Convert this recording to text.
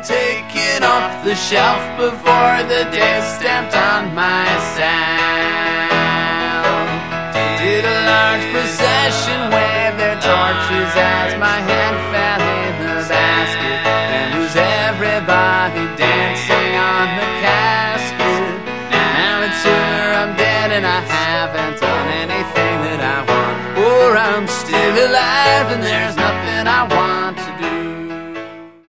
taken off the shelf before the day stamped on my sound. Did a large procession wave their torches as my hand fell in the basket, and was everybody dancing on the casket? Now it's sooner I'm dead and I haven't done anything that I want, or I'm still alive and there's